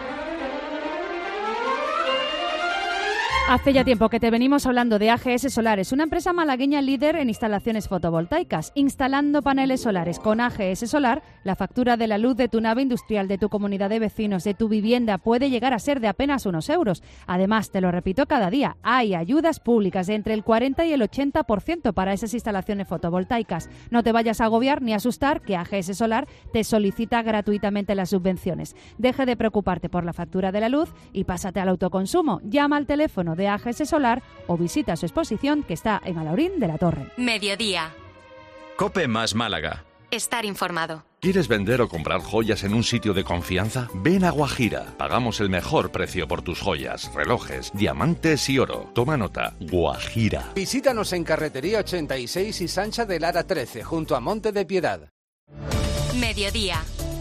Hace ya tiempo que te venimos hablando de A G S Solares, una empresa malagueña líder en instalaciones fotovoltaicas. Instalando paneles solares con A G S Solar, la factura de la luz de tu nave industrial, de tu comunidad de vecinos, de tu vivienda puede llegar a ser de apenas unos euros. Además, te lo repito cada día, hay ayudas públicas de entre el cuarenta y el ochenta por ciento para esas instalaciones fotovoltaicas. No te vayas a agobiar ni a asustar, que A G S Solar te solicita gratuitamente las subvenciones. Deje de preocuparte por la factura de la luz y pásate al autoconsumo. Llama al teléfono de A G S Solar o visita su exposición que está en Alaurín de la Torre. Mediodía. COPE más Málaga. Estar informado. ¿Quieres vender o comprar joyas en un sitio de confianza? Ven a Guajira. Pagamos el mejor precio por tus joyas, relojes, diamantes y oro. Toma nota. Guajira. Visítanos en Carretería ochenta y seis y Sancha de Lara trece, junto a Monte de Piedad. Mediodía.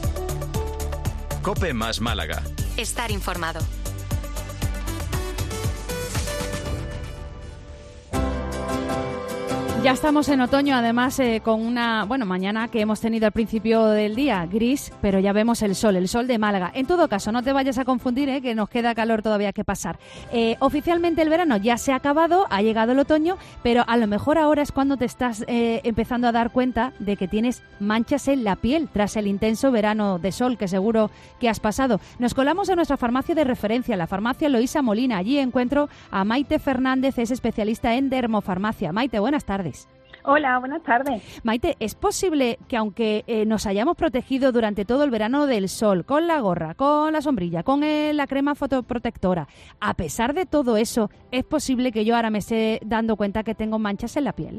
COPE más Málaga. Estar informado. Ya estamos en otoño, además, eh, con una, bueno, mañana que hemos tenido al principio del día gris, pero ya vemos el sol, el sol de Málaga. En todo caso, no te vayas a confundir, eh, que nos queda calor todavía que pasar. Eh, oficialmente el verano ya se ha acabado, ha llegado el otoño, pero a lo mejor ahora es cuando te estás eh, empezando a dar cuenta de que tienes manchas en la piel tras el intenso verano de sol que seguro que has pasado. Nos colamos en nuestra farmacia de referencia, la farmacia Loisa Molina. Allí encuentro a Maite Fernández, es especialista en dermofarmacia. Maite, buenas tardes. Hola, buenas tardes. Maite, ¿es posible que aunque eh, nos hayamos protegido durante todo el verano del sol, con la gorra, con la sombrilla, con eh, la crema fotoprotectora, a pesar de todo eso, es posible que yo ahora me esté dando cuenta que tengo manchas en la piel?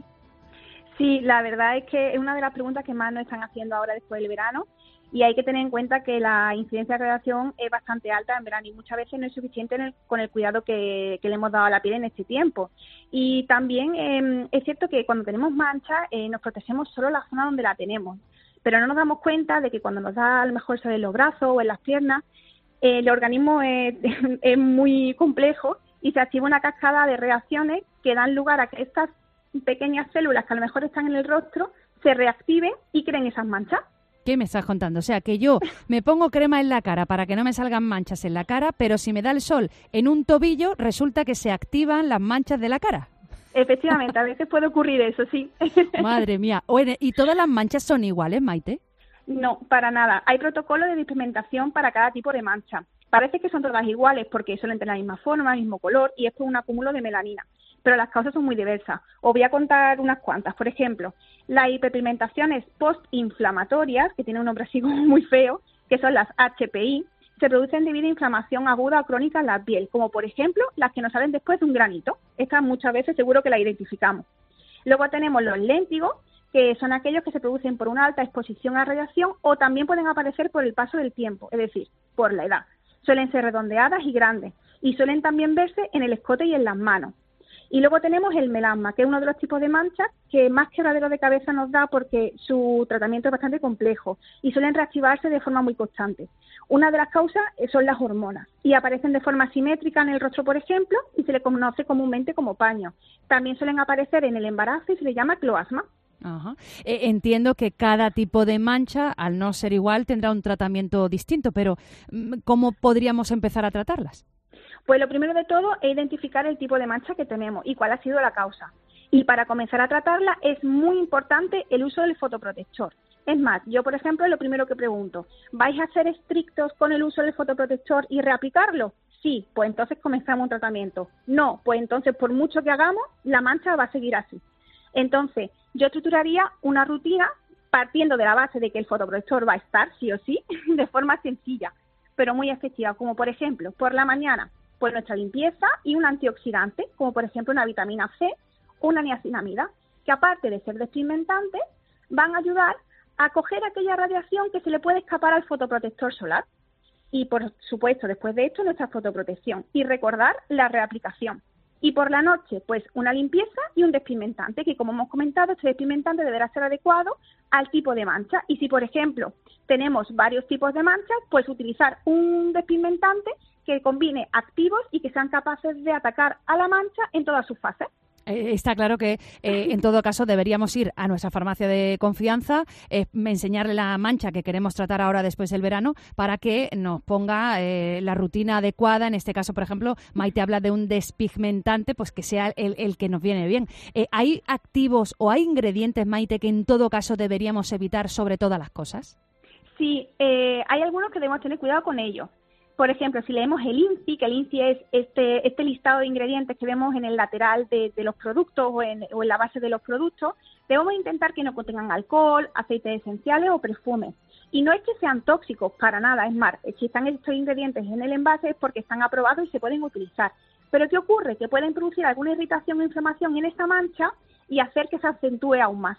Sí, la verdad es que es una de las preguntas que más nos están haciendo ahora después del verano. Y hay que tener en cuenta que la incidencia de radiación es bastante alta en verano y muchas veces no es suficiente en el, con el cuidado que, que le hemos dado a la piel en este tiempo. Y también eh, es cierto que cuando tenemos manchas eh, nos protegemos solo la zona donde la tenemos, pero no nos damos cuenta de que cuando nos da a lo mejor sol en los brazos o en las piernas, eh, el organismo es, es muy complejo y se activa una cascada de reacciones que dan lugar a que estas pequeñas células que a lo mejor están en el rostro se reactiven y creen esas manchas. ¿Qué me estás contando? O sea, que yo me pongo crema en la cara para que no me salgan manchas en la cara, pero si me da el sol en un tobillo, resulta que se activan las manchas de la cara. Efectivamente, a veces puede ocurrir eso, sí. Madre mía. Oye, ¿y todas las manchas son iguales, Maite? No, para nada. Hay protocolos de despigmentación para cada tipo de mancha. Parece que son todas iguales porque suelen tener la misma forma, el mismo color y es por un acúmulo de melanina. Pero las causas son muy diversas. Os voy a contar unas cuantas. Por ejemplo, las hiperpigmentaciones postinflamatorias, que tienen un nombre así como muy feo, que son las H P I, se producen debido a inflamación aguda o crónica en la piel, como por ejemplo las que nos salen después de un granito. Estas muchas veces seguro que las identificamos. Luego tenemos los léntigos, que son aquellos que se producen por una alta exposición a radiación o también pueden aparecer por el paso del tiempo, es decir, por la edad. Suelen ser redondeadas y grandes y suelen también verse en el escote y en las manos. Y luego tenemos el melasma, que es uno de los tipos de manchas que más quebradero de cabeza nos da porque su tratamiento es bastante complejo y suelen reactivarse de forma muy constante. Una de las causas son las hormonas y aparecen de forma simétrica en el rostro, por ejemplo, y se le conoce comúnmente como paño. También suelen aparecer en el embarazo y se le llama cloasma. Ajá. Eh, entiendo que cada tipo de mancha, al no ser igual, tendrá un tratamiento distinto, pero ¿cómo podríamos empezar a tratarlas? Pues lo primero de todo es identificar el tipo de mancha que tenemos y cuál ha sido la causa. Y para comenzar a tratarla es muy importante el uso del fotoprotector. Es más, yo por ejemplo lo primero que pregunto, ¿vais a ser estrictos con el uso del fotoprotector y reaplicarlo? Sí, pues entonces comenzamos un tratamiento. No, pues entonces por mucho que hagamos, la mancha va a seguir así. Entonces, yo estructuraría una rutina partiendo de la base de que el fotoprotector va a estar sí o sí, de forma sencilla, pero muy efectiva, como por ejemplo, por la mañana, pues nuestra limpieza y un antioxidante, como por ejemplo una vitamina C o una niacinamida, que aparte de ser despigmentantes, van a ayudar a coger aquella radiación que se le puede escapar al fotoprotector solar. Y por supuesto, después de esto, nuestra fotoprotección. Y recordar la reaplicación. Y por la noche, pues una limpieza y un despigmentante, que como hemos comentado, este despigmentante deberá ser adecuado al tipo de mancha. Y si, por ejemplo, tenemos varios tipos de manchas, pues utilizar un despigmentante que combine activos y que sean capaces de atacar a la mancha en todas sus fases. Eh, está claro que eh, en todo caso deberíamos ir a nuestra farmacia de confianza, eh, enseñarle la mancha que queremos tratar ahora después del verano para que nos ponga eh, la rutina adecuada. En este caso, por ejemplo, Maite habla de un despigmentante, pues que sea el, el que nos viene bien. Eh, ¿Hay activos o hay ingredientes, Maite, que en todo caso deberíamos evitar sobre todas las cosas? Sí, eh, hay algunos que debemos tener cuidado con ellos. Por ejemplo, si leemos el I N C I, que el I N C I es este, este listado de ingredientes que vemos en el lateral de, de los productos o en, o en la base de los productos, debemos intentar que no contengan alcohol, aceites esenciales o perfumes. Y no es que sean tóxicos, para nada, es más, si están estos ingredientes en el envase es porque están aprobados y se pueden utilizar. Pero ¿qué ocurre? Que pueden producir alguna irritación o inflamación en esta mancha y hacer que se acentúe aún más.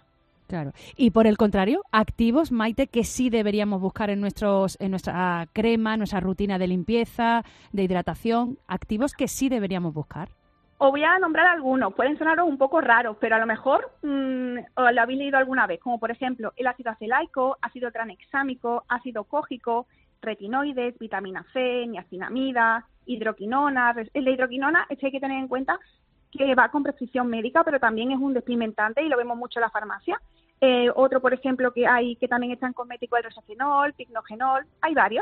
Claro. Y por el contrario, activos, Maite, que sí deberíamos buscar en nuestros en nuestra crema, en nuestra rutina de limpieza, de hidratación, activos que sí deberíamos buscar. Os voy a nombrar algunos, pueden sonaros un poco raros, pero a lo mejor mmm, os lo habéis leído alguna vez, como por ejemplo el ácido acelaico, ácido tranexámico, ácido cógico, retinoides, vitamina C, niacinamida, hidroquinona. La hidroquinona es que hay que tener en cuenta que va con prescripción médica, pero también es un despigmentante y lo vemos mucho en la farmacia. Eh, otro, por ejemplo, que hay que también está en cosméticos, el rosacenol, pignogenol, hay varios.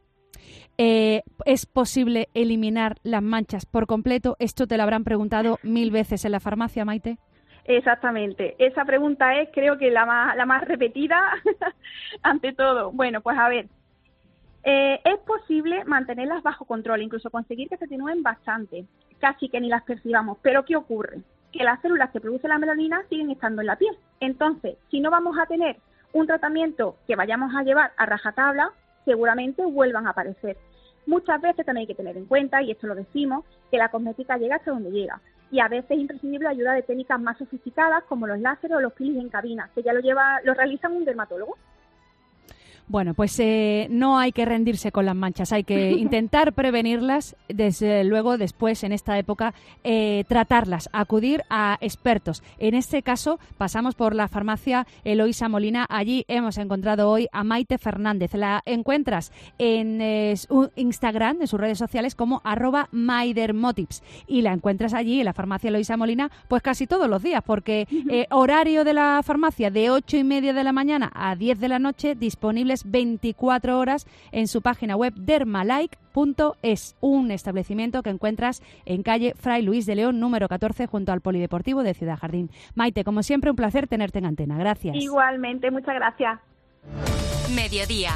Eh, ¿Es posible eliminar las manchas por completo? Esto te lo habrán preguntado mil veces en la farmacia, Maite. Exactamente. Esa pregunta es, creo que la más, la más repetida ante todo. Bueno, pues a ver. Eh, es posible mantenerlas bajo control, incluso conseguir que se atenúen bastante, casi que ni las percibamos. Pero ¿qué ocurre? Que las células que producen la melanina siguen estando en la piel. Entonces, si no vamos a tener un tratamiento que vayamos a llevar a rajatabla, seguramente vuelvan a aparecer. Muchas veces también hay que tener en cuenta, y esto lo decimos, que la cosmética llega hasta donde llega. Y a veces es imprescindible la ayuda de técnicas más sofisticadas como los láseres o los peelings en cabina, que ya lo lleva, lo realizan un dermatólogo. Bueno, pues eh, no hay que rendirse con las manchas, hay que intentar prevenirlas, desde luego después en esta época eh, tratarlas, acudir a expertos. En este caso pasamos por la farmacia Eloísa Molina, allí hemos encontrado hoy a Maite Fernández. La encuentras en eh, su Instagram, en sus redes sociales como arroba mydermotips y la encuentras allí en la farmacia Eloísa Molina pues casi todos los días porque eh, horario de la farmacia de ocho y media de la mañana a diez de la noche, disponible veinticuatro horas en su página web dermalike punto es, un establecimiento que encuentras en calle Fray Luis de León número catorce junto al Polideportivo de Ciudad Jardín. Maite, como siempre, un placer tenerte en antena. Gracias. Igualmente, muchas gracias. Mediodía.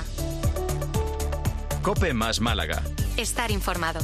COPE más Málaga. Estar informado.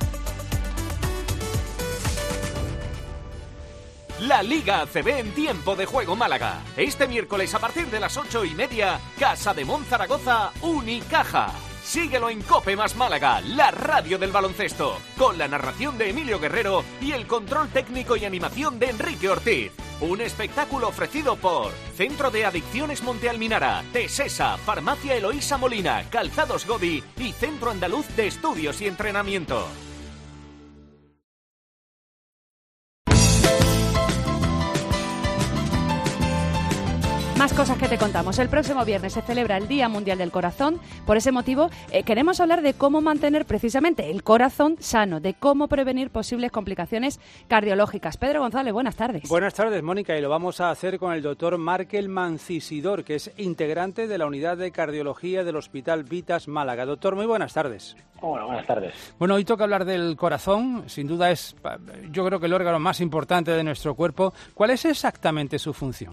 La Liga A C B en Tiempo de Juego Málaga. Este miércoles a partir de las ocho y media, Casa de Monzaragoza, Unicaja. Síguelo en COPE más Málaga, la radio del baloncesto, con la narración de Emilio Guerrero y el control técnico y animación de Enrique Ortiz. Un espectáculo ofrecido por Centro de Adicciones Monte Alminara, Tesesa, Farmacia Eloísa Molina, Calzados Godi y Centro Andaluz de Estudios y Entrenamiento. Más cosas que te contamos. El próximo viernes se celebra el Día Mundial del Corazón. Por ese motivo, eh, queremos hablar de cómo mantener precisamente el corazón sano, de cómo prevenir posibles complicaciones cardiológicas. Pedro González, buenas tardes. Buenas tardes, Mónica, y lo vamos a hacer con el doctor Markel Mancisidor, que es integrante de la Unidad de Cardiología del Hospital Vitas Málaga. Doctor, muy buenas tardes. Hola, buenas tardes. Bueno, hoy toca hablar del corazón. Sin duda es, yo creo que el órgano más importante de nuestro cuerpo. ¿Cuál es exactamente su función?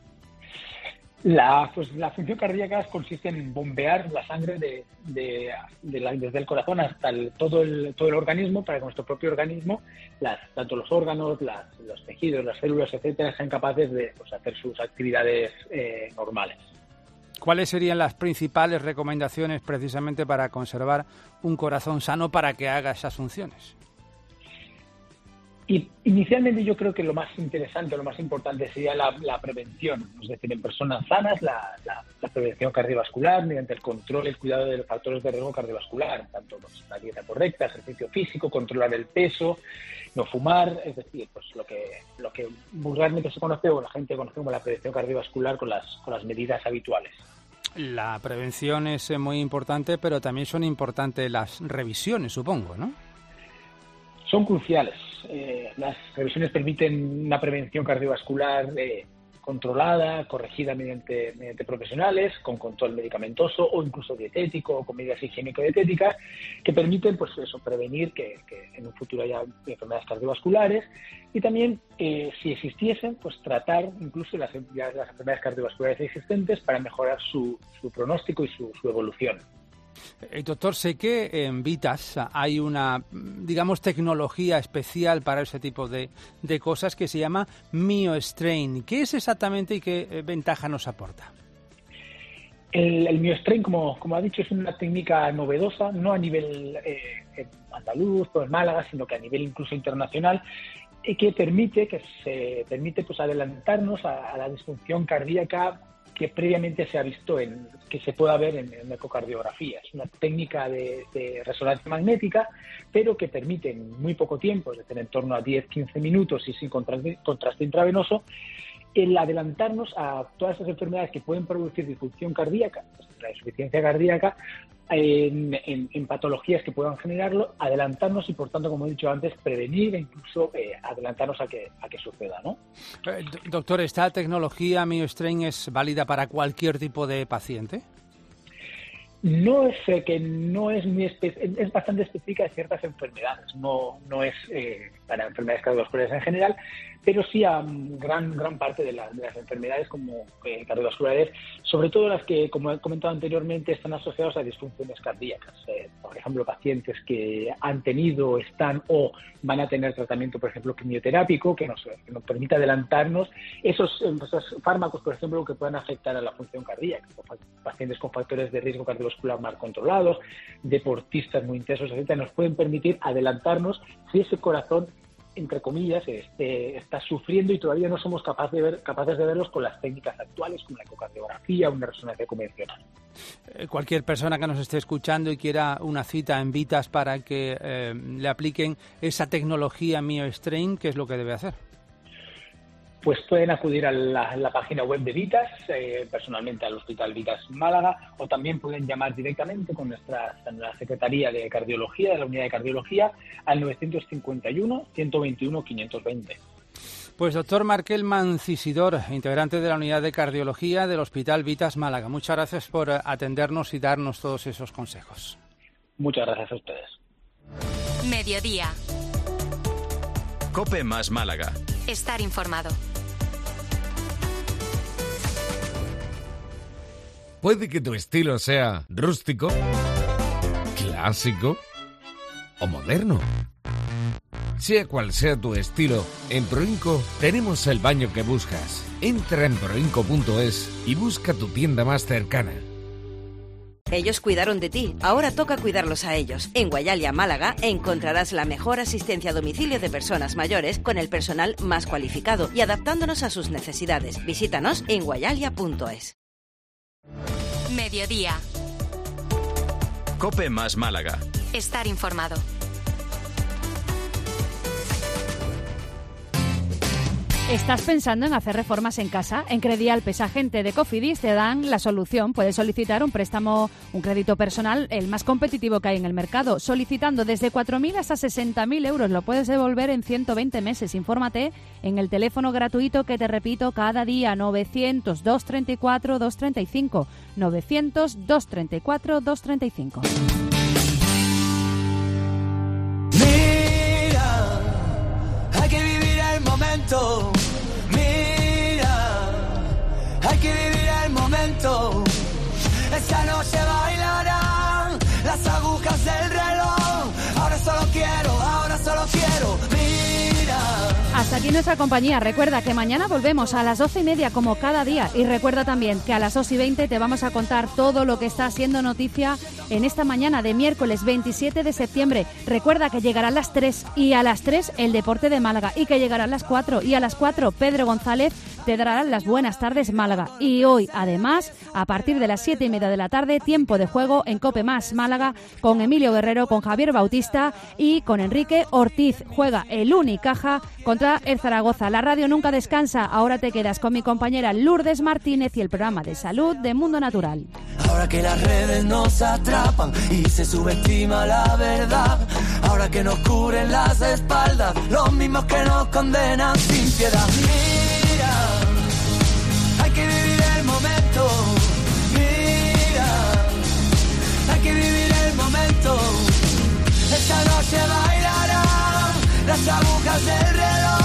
La, pues, la función cardíaca consiste en bombear la sangre de, de, de la, desde el corazón hasta el, todo, el, todo el organismo para que nuestro propio organismo, las, tanto los órganos, las, los tejidos, las células, etcétera, sean capaces de pues, hacer sus actividades eh, normales. ¿Cuáles serían las principales recomendaciones precisamente para conservar un corazón sano para que haga esas funciones? Y inicialmente yo creo que lo más interesante, lo más importante sería la, la prevención, es decir, en personas sanas la, la, la prevención cardiovascular mediante el control y el cuidado de los factores de riesgo cardiovascular, tanto pues, la dieta correcta, ejercicio físico, controlar el peso, no fumar, es decir, pues lo que lo que vulgarmente se conoce o la gente conoce como la prevención cardiovascular con las con las medidas habituales. La prevención es muy importante, pero también son importantes las revisiones, supongo, ¿no? Son cruciales. Eh, las revisiones permiten una prevención cardiovascular eh, controlada, corregida mediante, mediante profesionales, con control medicamentoso o incluso dietético o con medidas higiénico-dietéticas que permiten pues eso, prevenir que, que en un futuro haya enfermedades cardiovasculares y también, eh, si existiesen, pues tratar incluso las, las enfermedades cardiovasculares existentes para mejorar su, su pronóstico y su, su evolución. Eh, doctor, sé que en Vitas hay una, digamos, tecnología especial para ese tipo de, de cosas que se llama MyoStrain. ¿Qué es exactamente y qué eh, ventaja nos aporta? El, el MyoStrain, como, como ha dicho, es una técnica novedosa, no a nivel eh, andaluz o en Málaga, sino que a nivel incluso internacional, que permite que se permite pues adelantarnos a, a la disfunción cardíaca que previamente se ha visto en que se pueda ver en, en ecocardiografía. Es una técnica de, de resonancia magnética, pero que permite en muy poco tiempo, es decir, en torno a diez a quince minutos y sin contraste, contraste intravenoso, el adelantarnos a todas esas enfermedades que pueden producir disfunción cardíaca, la insuficiencia cardíaca, en, en, en patologías que puedan generarlo, adelantarnos y, por tanto, como he dicho antes, prevenir e incluso eh, adelantarnos a que, a que suceda, ¿no? Eh, doctor, ¿esta tecnología MioStrain es válida para cualquier tipo de paciente? No es eh, que no es muy espe- es bastante específica de ciertas enfermedades, no no es eh, para enfermedades cardiovasculares en general, pero sí a um, gran gran parte de, la, de las enfermedades como eh, cardiovasculares, sobre todo las que, como he comentado anteriormente, están asociadas a disfunciones cardíacas. Eh, por ejemplo, pacientes que han tenido, están o van a tener tratamiento, por ejemplo, quimioterápico, que nos, que nos permite adelantarnos esos, esos fármacos, por ejemplo, que puedan afectar a la función cardíaca. Pacientes con factores de riesgo cardiovascular mal controlados, deportistas muy intensos, etcétera, nos pueden permitir adelantarnos si ese corazón, entre comillas, este, está sufriendo y todavía no somos capaces de ver, capaces de verlos con las técnicas actuales, como la ecocardiografía o una resonancia convencional. Eh, cualquier persona que nos esté escuchando y quiera una cita en Vitas para que eh, le apliquen esa tecnología MioStrain, ¿qué es lo que debe hacer? Pues pueden acudir a la, la página web de Vitas, eh, personalmente al Hospital Vitas Málaga, o también pueden llamar directamente con nuestra la Secretaría de Cardiología, de la Unidad de Cardiología, al nueve cinco uno, uno dos uno, quinientos veinte. Pues doctor Markel Mancisidor, integrante de la Unidad de Cardiología del Hospital Vitas Málaga, muchas gracias por atendernos y darnos todos esos consejos. Muchas gracias a ustedes. Mediodía. COPE más Málaga. Estar informado. Puede que tu estilo sea rústico, clásico o moderno. Sea cual sea tu estilo, en Proinco tenemos el baño que buscas. Entra en proinco punto es y busca tu tienda más cercana. Ellos cuidaron de ti, ahora toca cuidarlos a ellos. En Guayalia, Málaga, encontrarás la mejor asistencia a domicilio de personas mayores con el personal más cualificado y adaptándonos a sus necesidades. Visítanos en guayalia punto es. Mediodía. COPE más Málaga. Estar informado. ¿Estás pensando en hacer reformas en casa? En Credial Pesagente de Cofidis te dan la solución. Puedes solicitar un préstamo, un crédito personal, el más competitivo que hay en el mercado, solicitando desde cuatro mil hasta sesenta mil euros. Lo puedes devolver en ciento veinte meses. Infórmate en el teléfono gratuito que te repito cada día, novecientos, doscientos treinta y cuatro, doscientos treinta y cinco. novecientos, doscientos treinta y cuatro, doscientos treinta y cinco. Mira, hay que vivir el momento. Mira, hay que vivir el momento. Esta noche bailarán las agujas del reloj. Ahora solo quiero, ahora solo quiero. Mira. Hasta aquí nuestra compañía. Recuerda que mañana volvemos a las doce y media como cada día. Y recuerda también que a las dos y veinte te vamos a contar todo lo que está siendo noticia en esta mañana de miércoles veintisiete de septiembre. Recuerda que llegarán las tres y a las tres el Deporte de Málaga y que llegarán las cuatro y a las cuatro Pedro González te darán las buenas tardes Málaga. Y hoy, además, a partir de las siete y media de la tarde, tiempo de juego en Cope Más Málaga con Emilio Guerrero, con Javier Bautista y con Enrique Ortiz. Juega el Unicaja contra el Zaragoza. La radio nunca descansa. Ahora te quedas con mi compañera Lourdes Martínez y el programa de salud de Mundo Natural. Ahora que las redes nos atrapan y se subestima la verdad. Ahora que nos cubren las espaldas los mismos que nos condenan sin piedad. Mira, hay que vivir el momento. Mira, hay que vivir el momento. Esta noche bailarán las agujas del reloj.